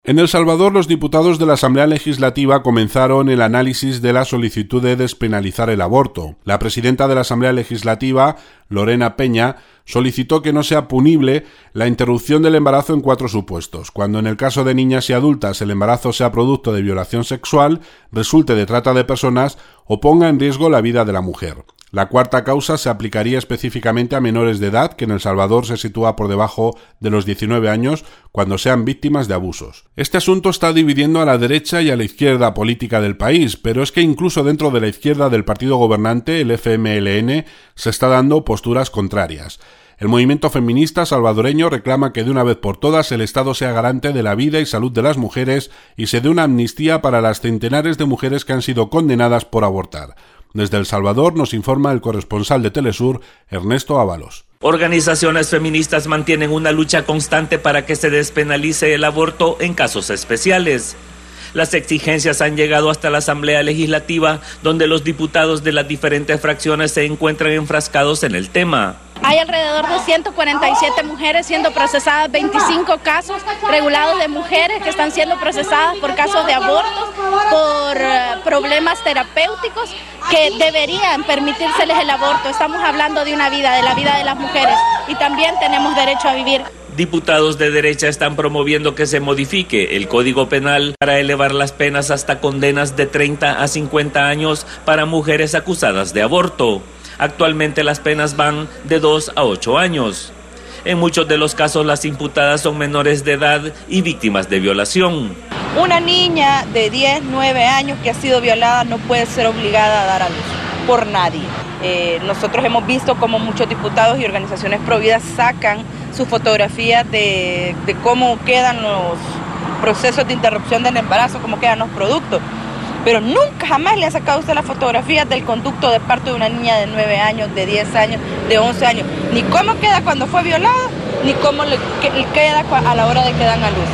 En El Salvador, los diputados de la Asamblea Legislativa comenzaron el análisis de la solicitud de despenalizar el aborto. La presidenta de la Asamblea Legislativa, Lorena Peña, solicitó que no sea punible la interrupción del embarazo en 4 supuestos: cuando en el caso de niñas y adultas el embarazo sea producto de violación sexual, resulte de trata de personas o ponga en riesgo la vida de la mujer. La cuarta causa se aplicaría específicamente a menores de edad, que en El Salvador se sitúa por debajo de los 19 años, cuando sean víctimas de abusos. Este asunto está dividiendo a la derecha y a la izquierda política del país, pero es que incluso dentro de la izquierda del partido gobernante, el FMLN, se está dando posturas contrarias. El movimiento feminista salvadoreño reclama que de una vez por todas el Estado sea garante de la vida y salud de las mujeres y se dé una amnistía para las centenares de mujeres que han sido condenadas por abortar. Desde El Salvador nos informa el corresponsal de Telesur, Ernesto Ábalos. Organizaciones feministas mantienen una lucha constante para que se despenalice el aborto en casos especiales. Las exigencias han llegado hasta la Asamblea Legislativa, donde los diputados de las diferentes fracciones se encuentran enfrascados en el tema. Hay alrededor de 147 mujeres siendo procesadas, 25 casos regulados de mujeres que están siendo procesadas por casos de abortos, por problemas terapéuticos que deberían permitírseles el aborto. Estamos hablando de una vida, de la vida de las mujeres, y también tenemos derecho a vivir. Diputados de derecha están promoviendo que se modifique el Código Penal para elevar las penas hasta condenas de 30 a 50 años para mujeres acusadas de aborto. Actualmente las penas van de 2 a 8 años. En muchos de los casos las imputadas son menores de edad y víctimas de violación. Una niña de 10, 9 años que ha sido violada no puede ser obligada a dar a luz por nadie. Nosotros hemos visto cómo muchos diputados y organizaciones providas sacan sus fotografías de cómo quedan los procesos de interrupción del embarazo, cómo quedan los productos. Pero nunca jamás le ha sacado usted las fotografías del conducto de parto de una niña de 9 años, de 10 años, de 11 años. Ni cómo queda cuando fue violada, ni cómo le queda a la hora de que dan a luz.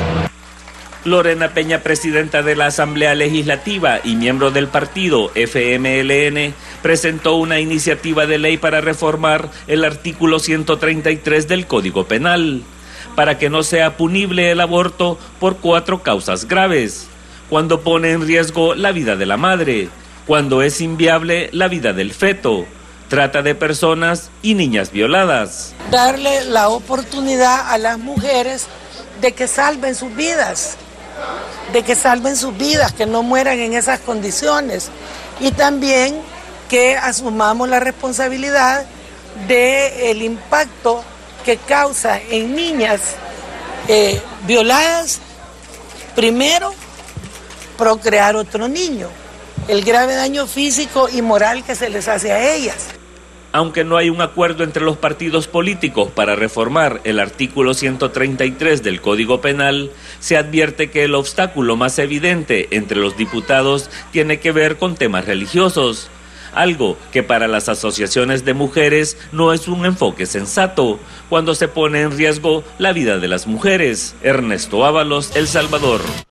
Lorena Peña, presidenta de la Asamblea Legislativa y miembro del partido FMLN, presentó una iniciativa de ley para reformar el artículo 133 del Código Penal, para que no sea punible el aborto por 4 causas graves: cuando pone en riesgo la vida de la madre, cuando es inviable la vida del feto, trata de personas y niñas violadas. Darle la oportunidad a las mujeres de que salven sus vidas, que no mueran en esas condiciones, y también que asumamos la responsabilidad del impacto que causa en niñas violadas, primero, procrear otro niño, el grave daño físico y moral que se les hace a ellas. Aunque no hay un acuerdo entre los partidos políticos para reformar el artículo 133 del Código Penal, se advierte que el obstáculo más evidente entre los diputados tiene que ver con temas religiosos, algo que para las asociaciones de mujeres no es un enfoque sensato, cuando se pone en riesgo la vida de las mujeres. Ernesto Ábalos, El Salvador.